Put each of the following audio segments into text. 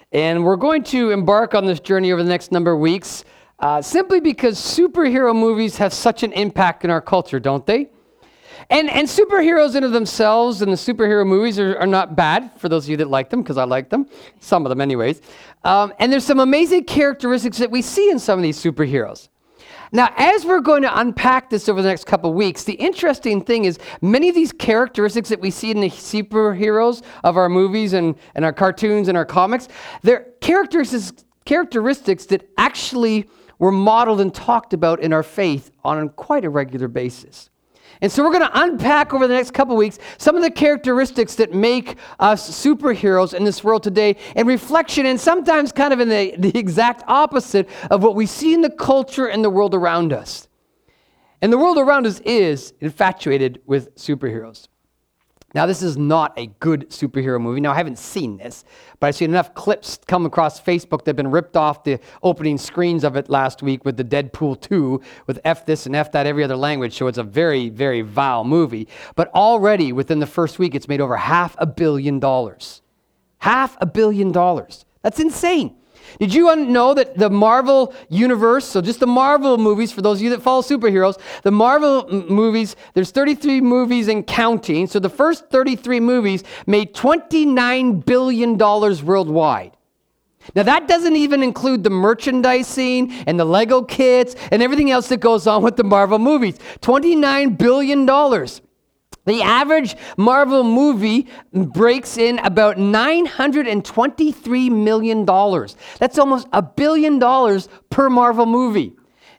And we're going to embark on this journey over the next number of weeks, simply because superhero movies have such an impact in our culture, don't they? And superheroes in of themselves and the superhero movies are not bad, for those of you that like them, because I like them. Some of them anyways. And there's some amazing characteristics that we see in some of these superheroes. Now, as we're going to unpack this over the next couple of weeks, the interesting thing is many of these characteristics that we see in the superheroes of our movies and our cartoons and our comics, they're characteristics that actually were modeled and talked about in our faith on quite a regular basis. And so we're going to unpack over the next couple of weeks some of the characteristics that make us superheroes in this world today, and reflection, and sometimes kind of in the exact opposite of what we see in the culture and the world around us. And the world around us is infatuated with superheroes. Now, this is not a good superhero movie. Now, I haven't seen this, but I've seen enough clips come across Facebook that have been ripped off the opening screens of it last week with the Deadpool 2, with F this and F that every other language, so it's a very, very vile movie. But already, within the first week, it's made over $500 million. $500 million. That's insane. Did you know that the Marvel universe, so just the Marvel movies, for those of you that follow superheroes, the Marvel movies, there's 33 movies and counting. So the first 33 movies made $29 billion worldwide. Now that doesn't even include the merchandising and the Lego kits and everything else that goes on with the Marvel movies. $29 billion. The average Marvel movie breaks in about $923 million. That's almost $1 billion per Marvel movie.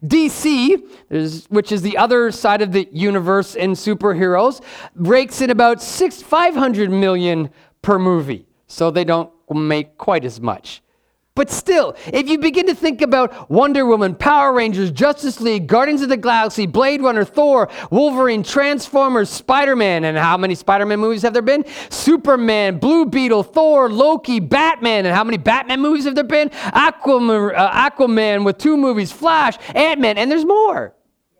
DC, which is the other side of the universe in superheroes, breaks in about $500 million per movie. So they don't make quite as much. But still, if you begin to think about Wonder Woman, Power Rangers, Justice League, Guardians of the Galaxy, Blade Runner, Thor, Wolverine, Transformers, Spider-Man, and how many Spider-Man movies have there been? Superman, Blue Beetle, Thor, Loki, Batman, and how many Batman movies have there been? Aquaman with 2 movies, Flash, Ant-Man, and there's more.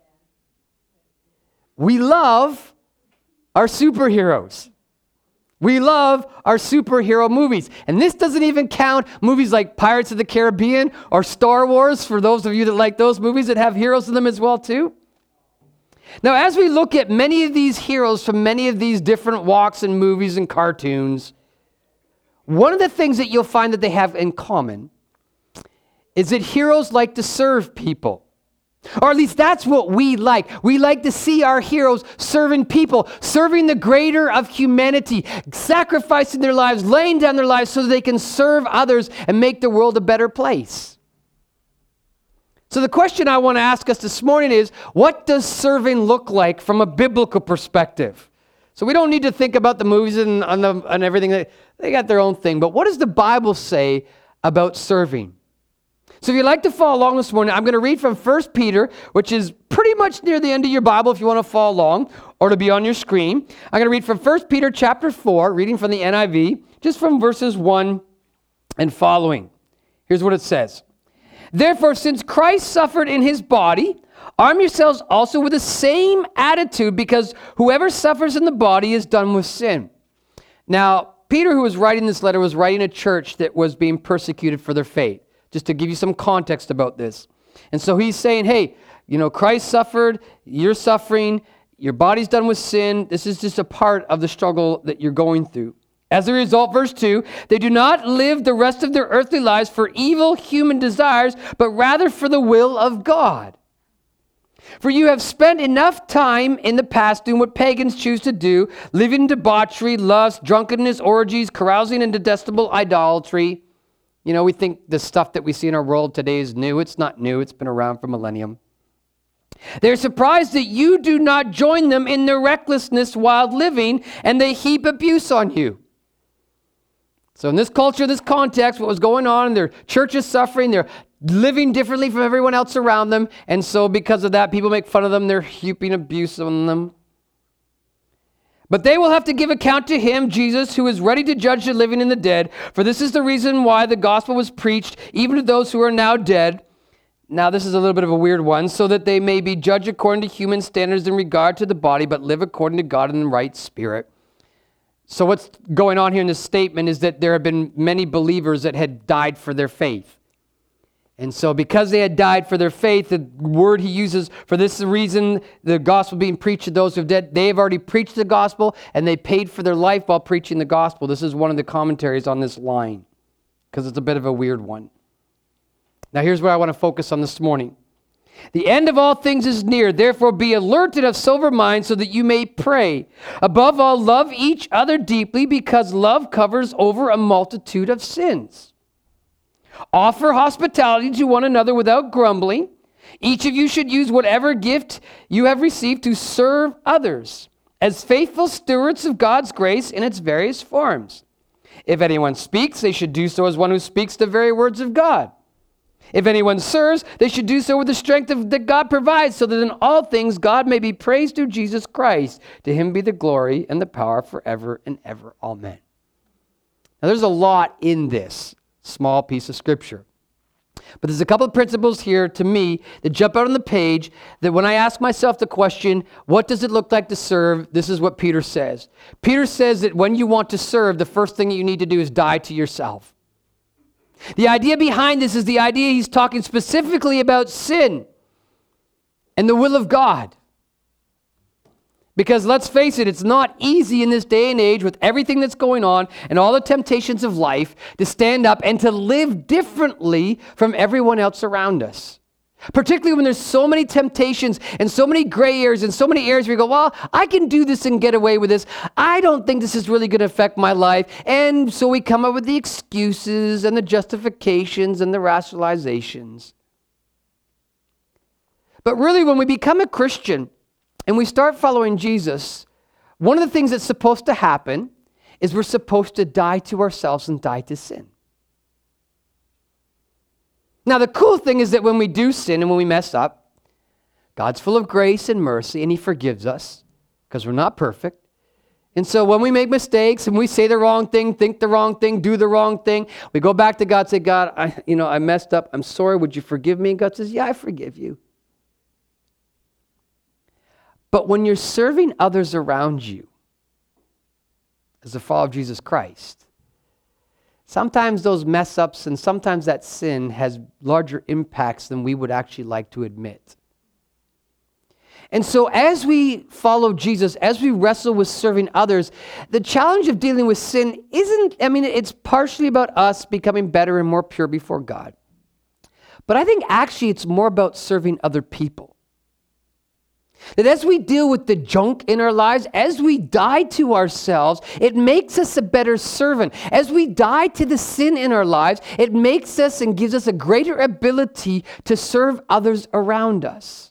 We love our superheroes. We love our superhero movies. And this doesn't even count movies like Pirates of the Caribbean or Star Wars, for those of you that like those movies that have heroes in them as well too. Now, as we look at many of these heroes from many of these different walks and movies and cartoons, one of the things that you'll find that they have in common is that heroes like to serve people. Or at least that's what we like. We like to see our heroes serving people, serving the greater of humanity, sacrificing their lives, laying down their lives so that they can serve others and make the world a better place. So the question I want to ask us this morning is, what does serving look like from a biblical perspective? So we don't need to think about the movies and everything. They got their own thing. But what does the Bible say about serving? So if you'd like to follow along this morning, I'm going to read from 1 Peter, which is pretty much near the end of your Bible if you want to follow along, or to be on your screen. I'm going to read from 1 Peter chapter 4, reading from the NIV, just from verses 1 and following. Here's what it says. Therefore, since Christ suffered in his body, arm yourselves also with the same attitude, because whoever suffers in the body is done with sin. Now, Peter, who was writing this letter, was writing a church that was being persecuted for their faith. Just to give you some context about this. And so he's saying, hey, Christ suffered, you're suffering, your body's done with sin. This is just a part of the struggle that you're going through. As a result, verse 2, they do not live the rest of their earthly lives for evil human desires, but rather for the will of God. For you have spent enough time in the past doing what pagans choose to do, living in debauchery, lust, drunkenness, orgies, carousing, and detestable idolatry. We think the stuff that we see in our world today is new. It's not new. It's been around for millennium. They're surprised that you do not join them in their recklessness while living, and they heap abuse on you. So in this culture, this context, what was going on, their church is suffering. They're living differently from everyone else around them. And so because of that, people make fun of them. They're heaping abuse on them. But they will have to give account to him, Jesus, who is ready to judge the living and the dead. For this is the reason why the gospel was preached, even to those who are now dead. Now, this is a little bit of a weird one, so that they may be judged according to human standards in regard to the body, but live according to God in the right spirit. So what's going on here in this statement is that there have been many believers that had died for their faith. And so because they had died for their faith, the word he uses for this reason, the gospel being preached to those who have died, they have already preached the gospel and they paid for their life while preaching the gospel. This is one of the commentaries on this line because it's a bit of a weird one. Now here's where I want to focus on this morning. The end of all things is near. Therefore be alert and of sober mind so that you may pray. Above all, love each other deeply because love covers over a multitude of sins. Offer hospitality to one another without grumbling. Each of you should use whatever gift you have received to serve others as faithful stewards of God's grace in its various forms. If anyone speaks, they should do so as one who speaks the very words of God. If anyone serves, they should do so with the strength that God provides, so that in all things God may be praised through Jesus Christ. To him be the glory and the power forever and ever. Amen. Now there's a lot in this small piece of scripture. But there's a couple of principles here to me that jump out on the page that when I ask myself the question, what does it look like to serve? This is what Peter says. Peter says that when you want to serve, the first thing you need to do is die to yourself. The idea behind this is the idea he's talking specifically about sin and the will of God. Because let's face it, it's not easy in this day and age with everything that's going on and all the temptations of life to stand up and to live differently from everyone else around us. Particularly when there's so many temptations and so many gray areas and so many areas where you go, well, I can do this and get away with this. I don't think this is really going to affect my life. And so we come up with the excuses and the justifications and the rationalizations. But really, when we become a Christian and we start following Jesus, one of the things that's supposed to happen is we're supposed to die to ourselves and die to sin. Now, the cool thing is that when we do sin and when we mess up, God's full of grace and mercy, and he forgives us because we're not perfect. And so when we make mistakes and we say the wrong thing, think the wrong thing, do the wrong thing, we go back to God and say, God, I messed up. I'm sorry. Would you forgive me? And God says, yeah, I forgive you. But when you're serving others around you as a follower of Jesus Christ, sometimes those mess ups and sometimes that sin has larger impacts than we would actually like to admit. And so as we follow Jesus, as we wrestle with serving others, the challenge of dealing with sin it's partially about us becoming better and more pure before God. But I think actually it's more about serving other people. That as we deal with the junk in our lives, as we die to ourselves, it makes us a better servant. As we die to the sin in our lives, it makes us and gives us a greater ability to serve others around us.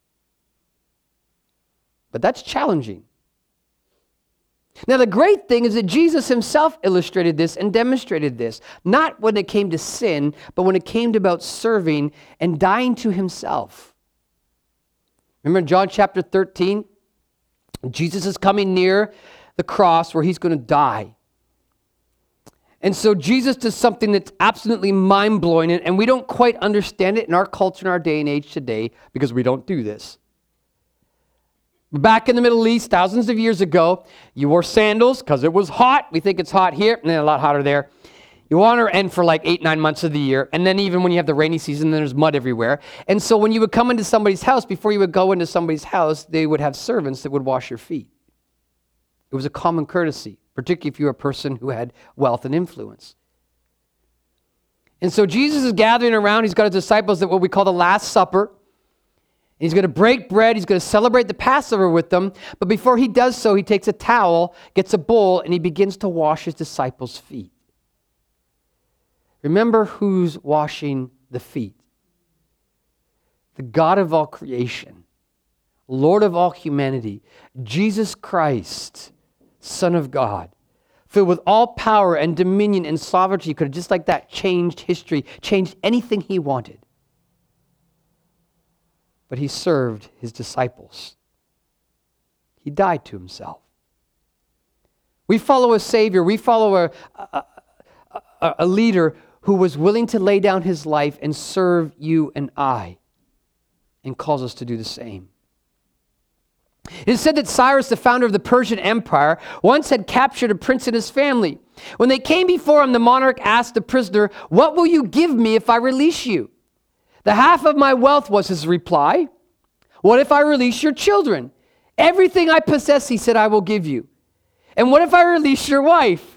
But that's challenging. Now, the great thing is that Jesus himself illustrated this and demonstrated this, not when it came to sin, but when it came to about serving and dying to himself. Remember in John chapter 13, Jesus is coming near the cross where he's going to die. And so Jesus does something that's absolutely mind-blowing, and we don't quite understand it in our culture, in our day and age today, because we don't do this. Back in the Middle East, thousands of years ago, you wore sandals because it was hot. We think it's hot here, and then a lot hotter there. You want to end for like 8-9 months of the year. And then even when you have the rainy season, there's mud everywhere. And so when you would come into somebody's house, before you would go into somebody's house, they would have servants that would wash your feet. It was a common courtesy, particularly if you were a person who had wealth and influence. And so Jesus is gathering around. He's got his disciples at what we call the Last Supper. He's going to break bread. He's going to celebrate the Passover with them. But before he does so, he takes a towel, gets a bowl, and he begins to wash his disciples' feet. Remember who's washing the feet. The God of all creation, Lord of all humanity, Jesus Christ, Son of God, filled with all power and dominion and sovereignty, could have just like that changed history, changed anything he wanted. But he served his disciples. He died to himself. We follow a Savior. We follow a leader who was willing to lay down his life and serve you and I, and calls us to do the same. It is said that Cyrus, the founder of the Persian Empire, once had captured a prince and his family. When they came before him, the monarch asked the prisoner, "What will you give me if I release you?" "The half of my wealth," was his reply. "What if I release your children?" "Everything I possess," he said, "I will give you." "And what if I release your wife?"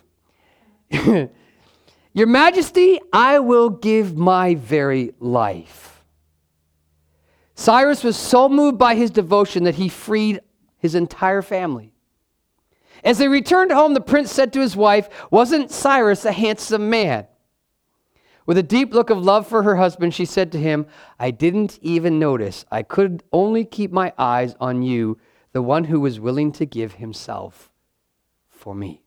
"Your Majesty, I will give my very life." Cyrus was so moved by his devotion that he freed his entire family. As they returned home, the prince said to his wife, "Wasn't Cyrus a handsome man?" With a deep look of love for her husband, she said to him, "I didn't even notice. I could only keep my eyes on you, the one who was willing to give himself for me."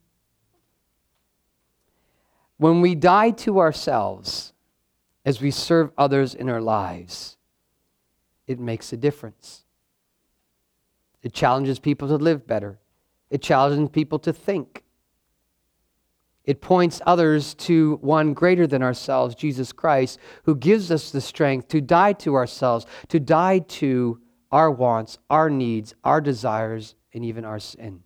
When we die to ourselves as we serve others in our lives, it makes a difference. It challenges people to live better. It challenges people to think. It points others to one greater than ourselves, Jesus Christ, who gives us the strength to die to ourselves, to die to our wants, our needs, our desires, and even our sin.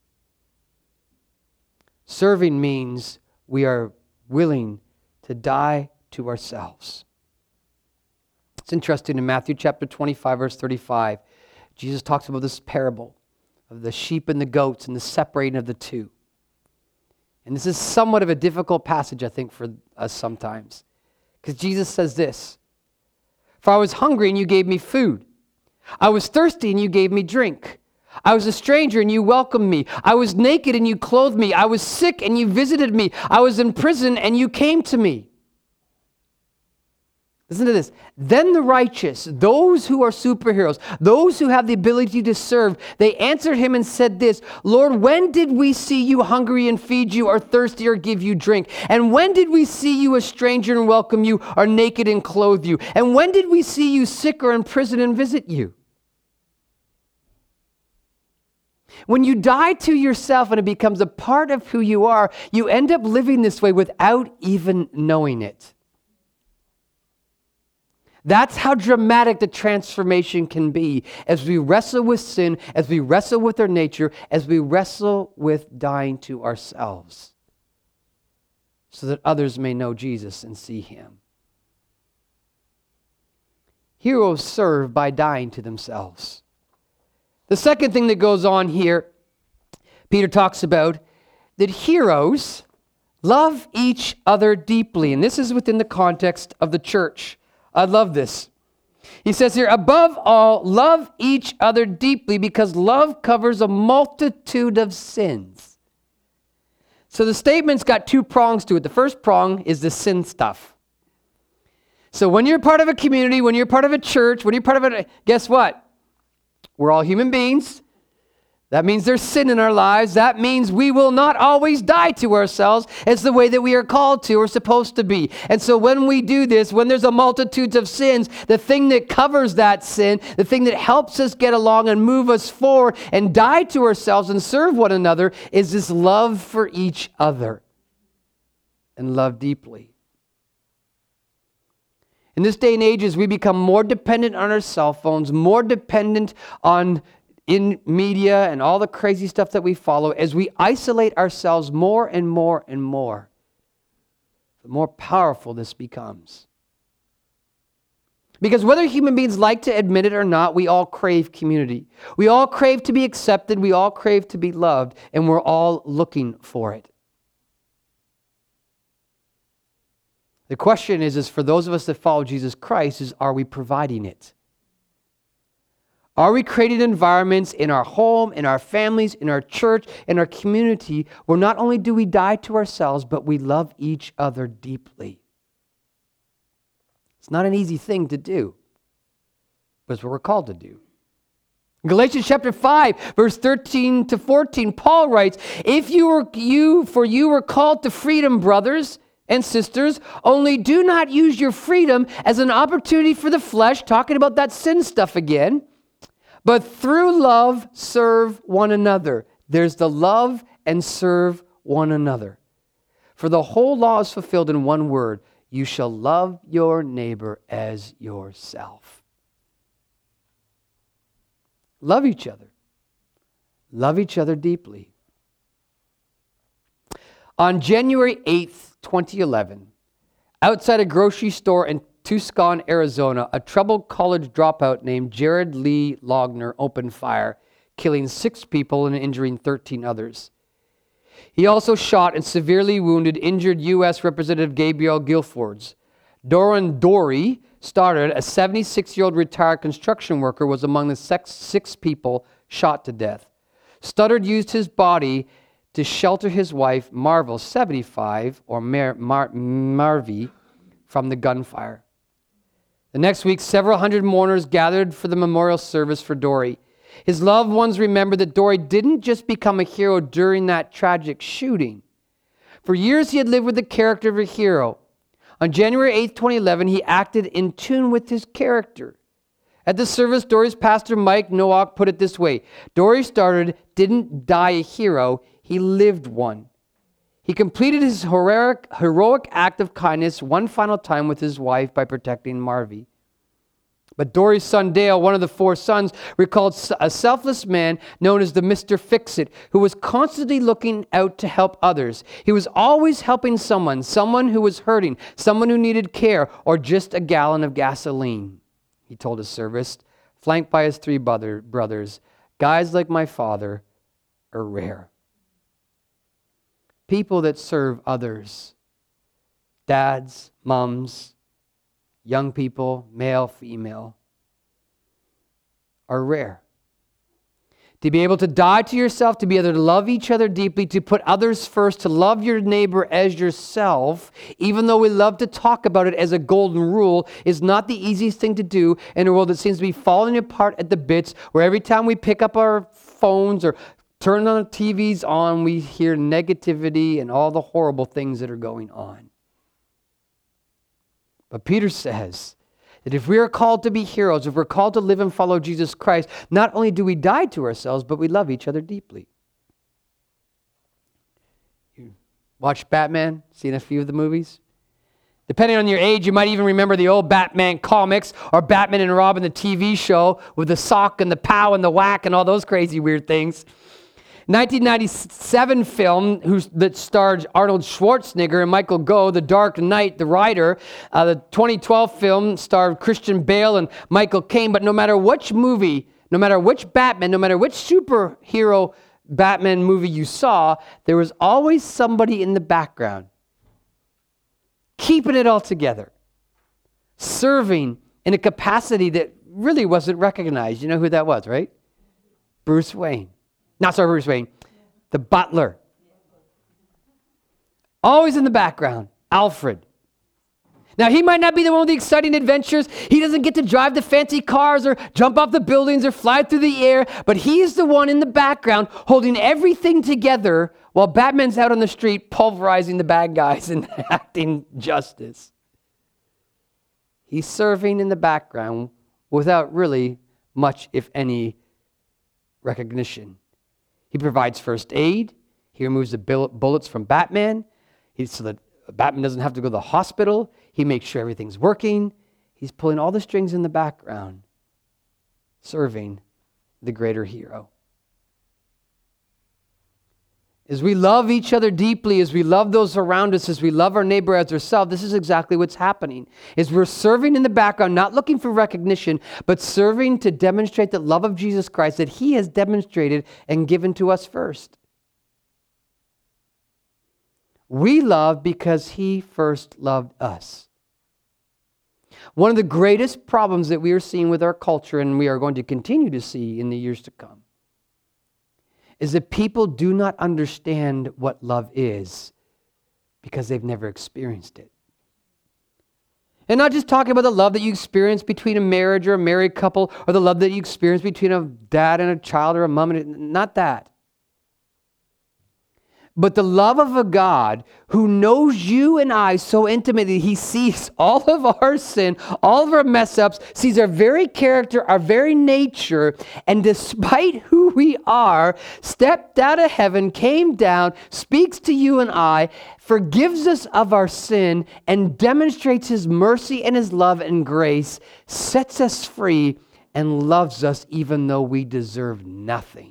Serving means we are willing to die to ourselves. It's interesting, in Matthew chapter 25, verse 35, Jesus talks about this parable of the sheep and the goats and the separating of the two. And this is somewhat of a difficult passage, I think, for us sometimes. Because Jesus says this, "For I was hungry and you gave me food. I was thirsty and you gave me drink. I was a stranger and you welcomed me. I was naked and you clothed me. I was sick and you visited me. I was in prison and you came to me." Listen to this. "Then the righteous, those who are superheroes, those who have the ability to serve, they answered him and said this, 'Lord, when did we see you hungry and feed you, or thirsty or give you drink? And when did we see you a stranger and welcome you, or naked and clothe you? And when did we see you sick or in prison and visit you?'" When you die to yourself and it becomes a part of who you are, you end up living this way without even knowing it. That's how dramatic the transformation can be as we wrestle with sin, as we wrestle with our nature, as we wrestle with dying to ourselves, so that others may know Jesus and see him. Heroes serve by dying to themselves. The second thing that goes on here, Peter talks about that heroes love each other deeply. And this is within the context of the church. I love this. He says here, "Above all, love each other deeply, because love covers a multitude of sins." So the statement's got two prongs to it. The first prong is the sin stuff. So when you're part of a community, when you're part of a church, when you're part of guess what? We're all human beings. That means there's sin in our lives. That means we will not always die to ourselves. It's the way that we are called to or supposed to be. And so when we do this, when there's a multitude of sins, the thing that covers that sin, the thing that helps us get along and move us forward and die to ourselves and serve one another is this love for each other and love deeply. In this day and age, as we become more dependent on our cell phones, more dependent on in media and all the crazy stuff that we follow, as we isolate ourselves more and more and more, the more powerful this becomes. Because whether human beings like to admit it or not, we all crave community. We all crave to be accepted. We all crave to be loved. And we're all looking for it. The question is for those of us that follow Jesus Christ, are we providing it? Are we creating environments in our home, in our families, in our church, in our community, where not only do we die to ourselves, but we love each other deeply? It's not an easy thing to do, but it's what we're called to do. In Galatians chapter 5, verse 13 to 14, Paul writes, For you were called to freedom, brothers and sisters, only do not use your freedom as an opportunity for the flesh," talking about that sin stuff again, "but through love serve one another." There's the love and serve one another. "For the whole law is fulfilled in one word: you shall love your neighbor as yourself." Love each other. Love each other deeply. On January 8th, 2011, outside a grocery store in Tucson, Arizona, a troubled college dropout named Jared Lee Logner opened fire, killing 6 people and injuring 13 others. He also shot and severely wounded injured U.S. Representative Gabrielle Gilfords. Doran Dorey Stoddard, a 76-year-old retired construction worker, was among the 6 people shot to death. Stoddard used his body to shelter his wife, Marvel, 75, or Marvy, from the gunfire. The next week, several hundred mourners gathered for the memorial service for Dorey. His loved ones remembered that Dorey didn't just become a hero during that tragic shooting. For years, he had lived with the character of a hero. On January 8, 2011, he acted in tune with his character. At the service, Dorey's pastor, Mike Nowak, put it this way: Dorey Stoddard didn't die a hero, he lived one. He completed his heroic act of kindness one final time with his wife by protecting Marvy. But Dorey's son Dale, one of the 4 sons, recalled a selfless man known as the Mr. Fix-It, who was constantly looking out to help others. He was always helping someone who was hurting, someone who needed care, or just a gallon of gasoline. He told his service, flanked by his 3 brothers. Guys like my father are rare. People that serve others, dads, moms, young people, male, female, are rare. To be able to die to yourself, to be able to love each other deeply, to put others first, to love your neighbor as yourself, even though we love to talk about it as a golden rule, is not the easiest thing to do in a world that seems to be falling apart at the bits, where every time we pick up our phones or turn on the TVs on, we hear negativity and all the horrible things that are going on. But Peter says that if we are called to be heroes, if we're called to live and follow Jesus Christ, not only do we die to ourselves, but we love each other deeply. You watch Batman, seen a few of the movies? Depending on your age, you might even remember the old Batman comics or Batman and Robin, the TV show with the sock and the pow and the whack and all those crazy weird things. 1997 film that starred Arnold Schwarzenegger and Michael Gough, The Dark Knight, the writer. The 2012 film starred Christian Bale and Michael Caine. But no matter which movie, no matter which Batman, no matter which superhero Batman movie you saw, there was always somebody in the background keeping it all together, serving in a capacity that really wasn't recognized. You know who that was, right? Bruce Wayne. Bruce Wayne, the butler. Always in the background, Alfred. Now, he might not be the one with the exciting adventures. He doesn't get to drive the fancy cars or jump off the buildings or fly through the air, but he's the one in the background holding everything together while Batman's out on the street pulverizing the bad guys and acting justice. He's serving in the background without really much, if any, recognition. He provides first aid. He removes the bullets from Batman so that Batman doesn't have to go to the hospital. He makes sure everything's working. He's pulling all the strings in the background, serving the greater hero. As we love each other deeply, as we love those around us, as we love our neighbor as ourselves, this is exactly what's happening. Is we're serving in the background, not looking for recognition, but serving to demonstrate the love of Jesus Christ that He has demonstrated and given to us first. We love because He first loved us. One of the greatest problems that we are seeing with our culture, and we are going to continue to see in the years to come, is that people do not understand what love is because they've never experienced it. And not just talking about the love that you experience between a marriage or a married couple, or the love that you experience between a dad and a child or a mom and not that. But the love of a God who knows you and I so intimately, He sees all of our sin, all of our mess ups, sees our very character, our very nature, and despite who we are, stepped out of heaven, came down, speaks to you and I, forgives us of our sin, and demonstrates His mercy and His love and grace, sets us free, and loves us even though we deserve nothing.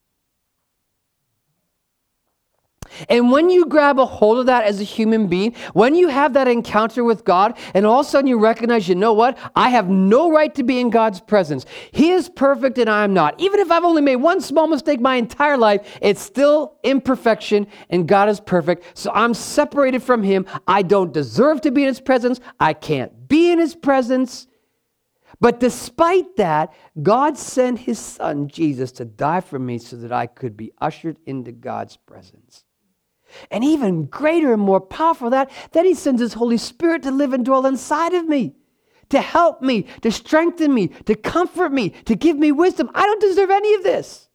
And when you grab a hold of that as a human being, when you have that encounter with God, and all of a sudden you recognize, you know what? I have no right to be in God's presence. He is perfect and I'm not. Even if I've only made one small mistake my entire life, it's still imperfection and God is perfect. So I'm separated from Him. I don't deserve to be in His presence. I can't be in His presence. But despite that, God sent His Son, Jesus, to die for me so that I could be ushered into God's presence. And even greater and more powerful than that, then He sends His Holy Spirit to live and dwell inside of me, to help me, to strengthen me, to comfort me, to give me wisdom. I don't deserve any of this.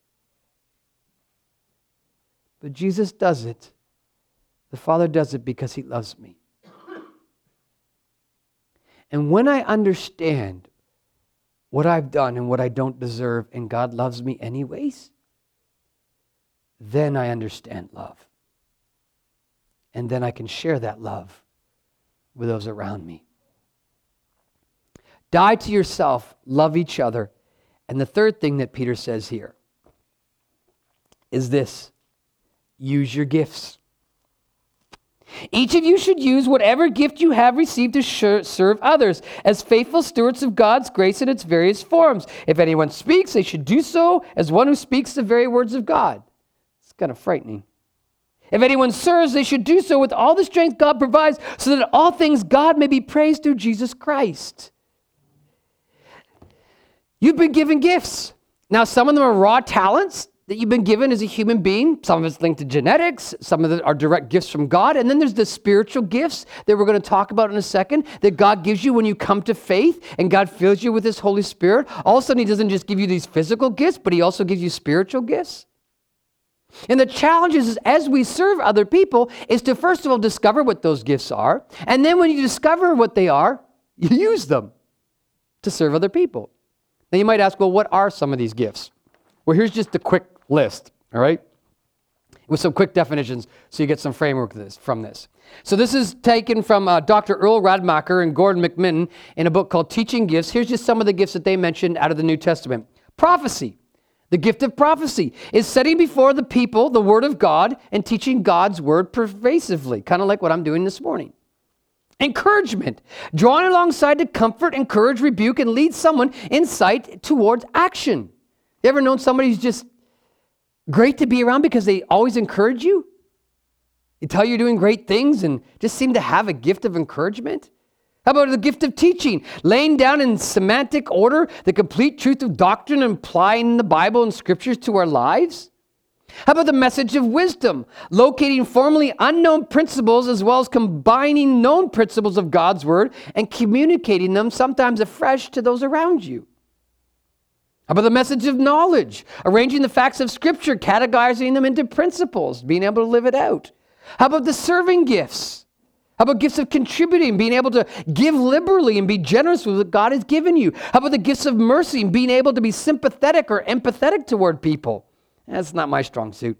But Jesus does it. The Father does it because He loves me. And when I understand what I've done and what I don't deserve, and God loves me anyways, then I understand love. And then I can share that love with those around me. Die to yourself, love each other. And the third thing that Peter says here is this: use your gifts. Each of you should use whatever gift you have received to serve others as faithful stewards of God's grace in its various forms. If anyone speaks, they should do so as one who speaks the very words of God. It's kind of frightening. If anyone serves, they should do so with all the strength God provides, so that in all things God may be praised through Jesus Christ. You've been given gifts. Now, some of them are raw talents that you've been given as a human being. Some of it's linked to genetics. Some of them are direct gifts from God. And then there's the spiritual gifts that we're going to talk about in a second, that God gives you when you come to faith and God fills you with His Holy Spirit. All of a sudden, He doesn't just give you these physical gifts, but He also gives you spiritual gifts. And the challenge is, as we serve other people, is to first of all discover what those gifts are. And then when you discover what they are, you use them to serve other people. Now you might ask, well, what are some of these gifts? Well, here's just a quick list, all right? With some quick definitions so you get some framework from this. So this is taken from Dr. Earl Radmacher and Gordon McMinnon in a book called Teaching Gifts. Here's just some of the gifts that they mentioned out of the New Testament. Prophecy. The gift of prophecy is setting before the people the Word of God and teaching God's Word pervasively, kind of like what I'm doing this morning. Encouragement, drawing alongside to comfort, encourage, rebuke, and lead someone in sight towards action. You ever known somebody who's just great to be around because they always encourage you? They tell you you're doing great things and just seem to have a gift of encouragement. How about the gift of teaching? Laying down in semantic order the complete truth of doctrine and applying the Bible and Scriptures to our lives? How about the message of wisdom? Locating formerly unknown principles as well as combining known principles of God's Word and communicating them sometimes afresh to those around you. How about the message of knowledge? Arranging the facts of Scripture, categorizing them into principles, being able to live it out. How about the serving gifts? How about gifts of contributing, being able to give liberally and be generous with what God has given you? How about the gifts of mercy and being able to be sympathetic or empathetic toward people? That's not my strong suit.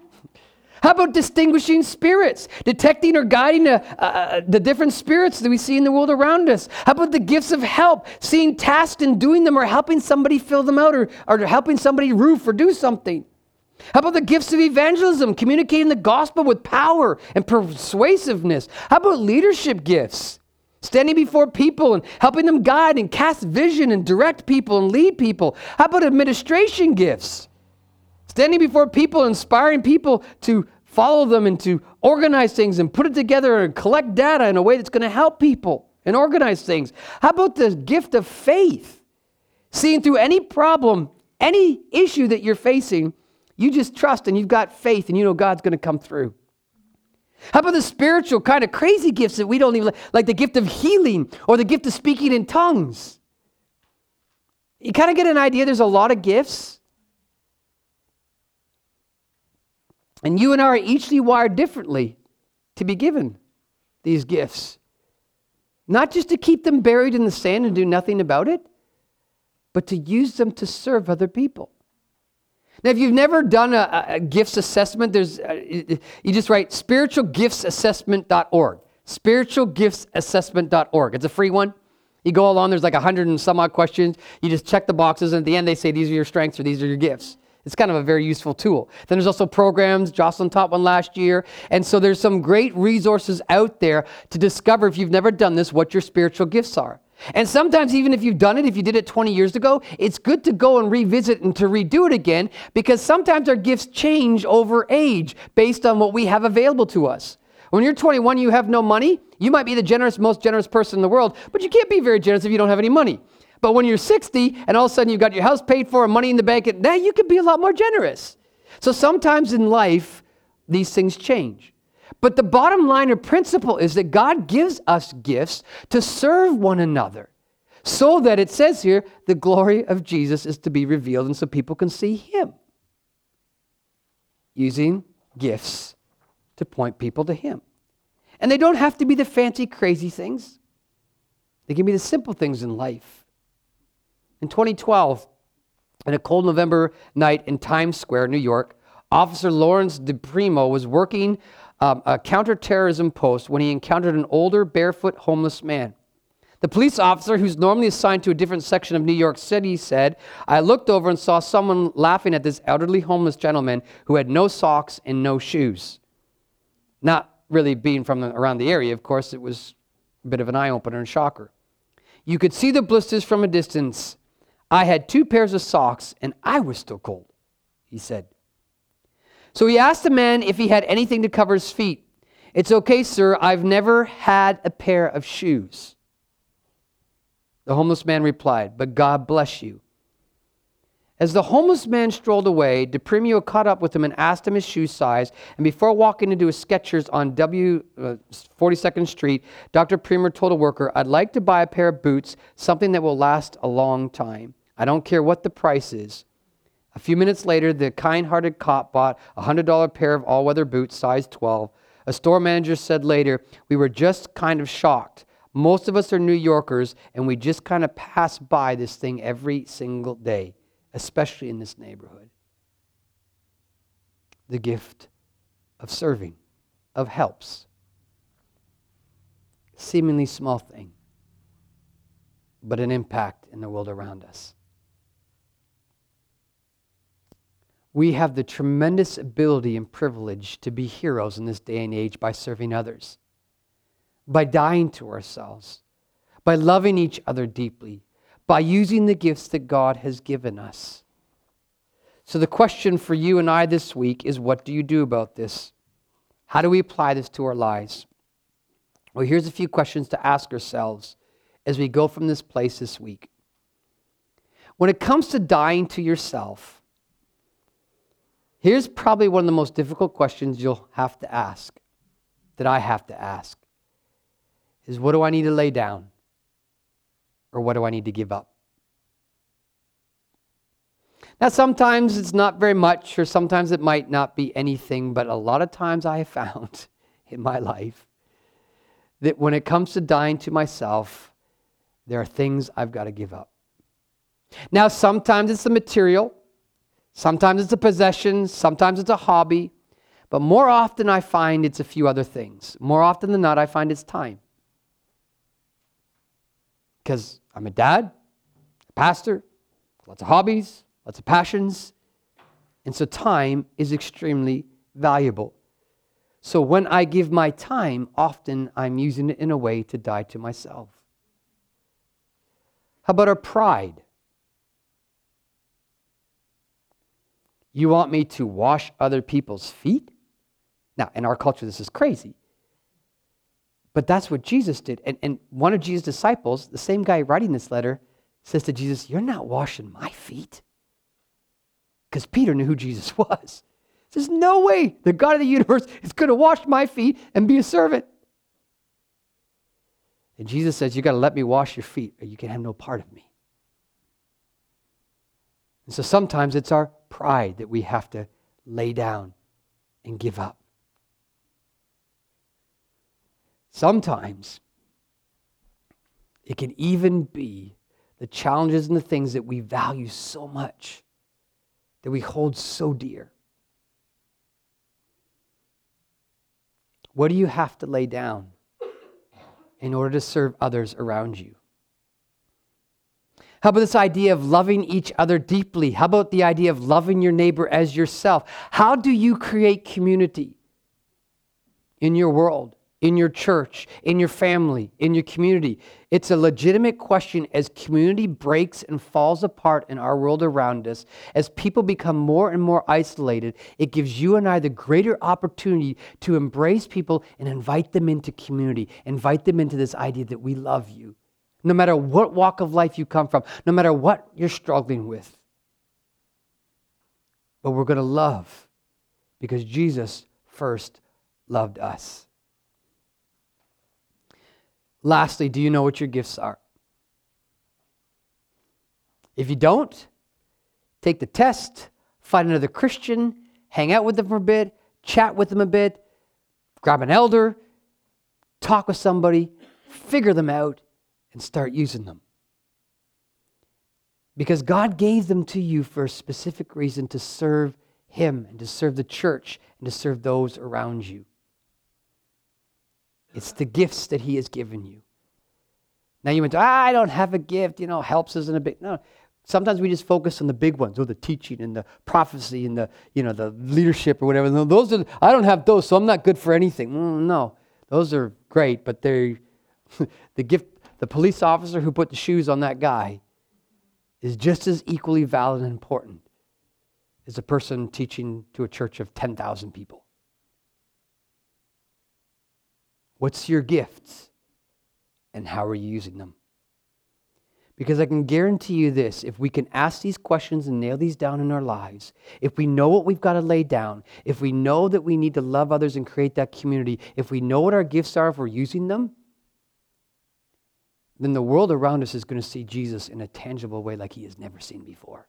How about distinguishing spirits, detecting or guiding the different spirits that we see in the world around us? How about the gifts of help, seeing tasks and doing them, or helping somebody fill them out, or helping somebody roof or do something? How about the gifts of evangelism, communicating the gospel with power and persuasiveness? How about leadership gifts, standing before people and helping them guide and cast vision and direct people and lead people? How about administration gifts, standing before people, inspiring people to follow them and to organize things and put it together and collect data in a way that's going to help people and organize things? How about the gift of faith, seeing through any problem, any issue that you're facing, you just trust and you've got faith and you know God's going to come through? How about the spiritual kind of crazy gifts that we don't even like the gift of healing or the gift of speaking in tongues? You kind of get an idea there's a lot of gifts. And you and I are eachly wired differently to be given these gifts. Not just to keep them buried in the sand and do nothing about it, but to use them to serve other people. Now, if you've never done a gifts assessment, you just write spiritualgiftsassessment.org. Spiritualgiftsassessment.org. It's a free one. You go along, there's like 100 and some odd questions. You just check the boxes, and at the end they say these are your strengths or these are your gifts. It's kind of a very useful tool. Then there's also programs. Jocelyn taught one last year. And so there's some great resources out there to discover, if you've never done this, what your spiritual gifts are. And sometimes even if you've done it, if you did it 20 years ago, it's good to go and revisit and to redo it again, because sometimes our gifts change over age based on what we have available to us. When you're 21, you have no money. You might be the most generous person in the world, but you can't be very generous if you don't have any money. But when you're 60 and all of a sudden you've got your house paid for and money in the bank, now you can be a lot more generous. So sometimes in life, these things change. But the bottom line or principle is that God gives us gifts to serve one another, so that it says here, the glory of Jesus is to be revealed and so people can see him. Using gifts to point people to him. And they don't have to be the fancy, crazy things. They can be the simple things in life. In 2012, on a cold November night in Times Square, New York, Officer Lawrence DePrimo was working a counterterrorism post when he encountered an older, barefoot, homeless man. The police officer, who's normally assigned to a different section of New York City, said, "I looked over and saw someone laughing at this elderly homeless gentleman who had no socks and no shoes." Not really being from around the area, of course, it was a bit of an eye-opener and shocker. "You could see the blisters from a distance. I had 2 pairs of socks and I was still cold," he said. So he asked the man if he had anything to cover his feet. "It's okay, sir. I've never had a pair of shoes." The homeless man replied, "But God bless you." As the homeless man strolled away, DePrimo caught up with him and asked him his shoe size. And before walking into a Skechers on 42nd Street, Dr. Primo told a worker, "I'd like to buy a pair of boots, something that will last a long time. I don't care what the price is." A few minutes later, the kind-hearted cop bought a $100 pair of all-weather boots, size 12. A store manager said later, "We were just kind of shocked. Most of us are New Yorkers, and we just kind of pass by this thing every single day, especially in this neighborhood." The gift of serving, of helps. Seemingly small thing, but an impact in the world around us. We have the tremendous ability and privilege to be heroes in this day and age by serving others, by dying to ourselves, by loving each other deeply, by using the gifts that God has given us. So the question for you and I this week is, what do you do about this? How do we apply this to our lives? Well, here's a few questions to ask ourselves as we go from this place this week. When it comes to dying to yourself, here's probably one of the most difficult questions you'll have to ask, that I have to ask, is what do I need to lay down? Or what do I need to give up? Now, sometimes it's not very much, or sometimes it might not be anything, but a lot of times I have found in my life that when it comes to dying to myself, there are things I've got to give up. Now, sometimes it's the material, sometimes it's a possession, sometimes it's a hobby, but more often I find it's a few other things. More often than not, I find it's time. Because I'm a dad, a pastor, lots of hobbies, lots of passions, and so time is extremely valuable. So when I give my time, often I'm using it in a way to die to myself. How about our pride? You want me to wash other people's feet? Now, in our culture, this is crazy. But that's what Jesus did. And one of Jesus' disciples, the same guy writing this letter, says to Jesus, "You're not washing my feet." Because Peter knew who Jesus was. There's no way the God of the universe is going to wash my feet and be a servant. And Jesus says, "You got to let me wash your feet or you can have no part of me." And so sometimes it's our pride that we have to lay down and give up. Sometimes it can even be the challenges and the things that we value so much, that we hold so dear. What do you have to lay down in order to serve others around you? How about this idea of loving each other deeply? How about the idea of loving your neighbor as yourself? How do you create community in your world, in your church, in your family, in your community? It's a legitimate question as community breaks and falls apart in our world around us. As people become more and more isolated, it gives you and I the greater opportunity to embrace people and invite them into community, invite them into this idea that we love you. No matter what walk of life you come from, no matter what you're struggling with. But we're going to love because Jesus first loved us. Lastly, do you know what your gifts are? If you don't, take the test, find another Christian, hang out with them for a bit, chat with them a bit, grab an elder, talk with somebody, figure them out, and start using them. Because God gave them to you for a specific reason, to serve Him and to serve the church and to serve those around you. It's the gifts that He has given you. Now you went, I don't have a gift, helps isn't a big, no. Sometimes we just focus on the big ones, or the teaching and the prophecy and the leadership or whatever. No, I don't have those, so I'm not good for anything. No, those are great, but they're the gift. The police officer who put the shoes on that guy is just as equally valid and important as a person teaching to a church of 10,000 people. What's your gifts and how are you using them? Because I can guarantee you this, if we can ask these questions and nail these down in our lives, if we know what we've got to lay down, if we know that we need to love others and create that community, if we know what our gifts are, if we're using them, then the world around us is going to see Jesus in a tangible way like He has never seen before.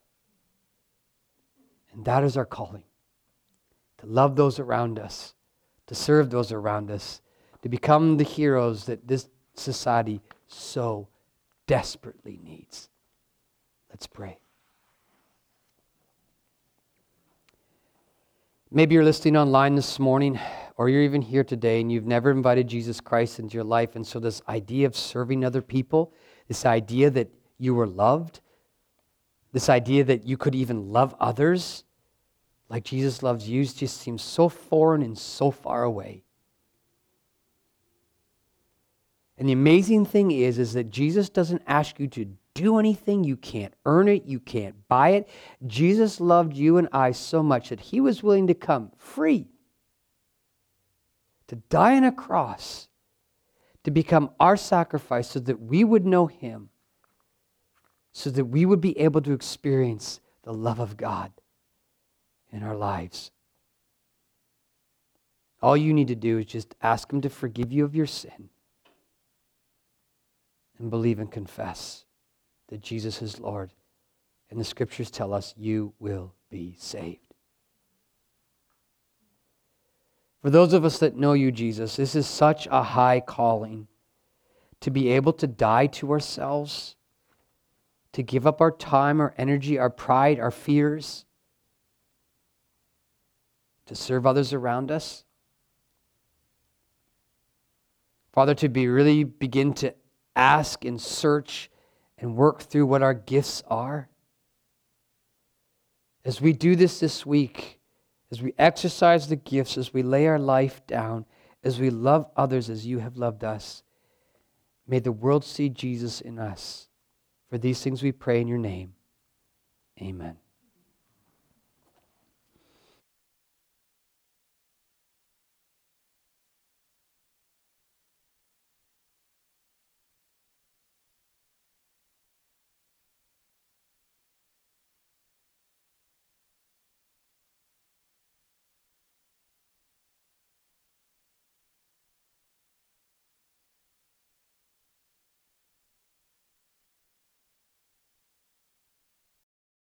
And that is our calling, to love those around us, to serve those around us, to become the heroes that this society so desperately needs. Let's pray. Maybe you're listening online this morning, or you're even here today and you've never invited Jesus Christ into your life. And so this idea of serving other people, this idea that you were loved, this idea that you could even love others like Jesus loves you just seems so foreign and so far away. And the amazing thing is that Jesus doesn't ask you to do anything. You can't earn it. You can't buy it. Jesus loved you and I so much that He was willing to come free, to die on a cross, to become our sacrifice so that we would know Him, so that we would be able to experience the love of God in our lives. All you need to do is just ask Him to forgive you of your sin and believe and confess that Jesus is Lord. And the Scriptures tell us you will be saved. For those of us that know you, Jesus, this is such a high calling to be able to die to ourselves, to give up our time, our energy, our pride, our fears, to serve others around us. Father, to really begin to ask and search and work through what our gifts are. As we do this week, as we exercise the gifts, as we lay our life down, as we love others as you have loved us, may the world see Jesus in us. For these things we pray in your name. Amen.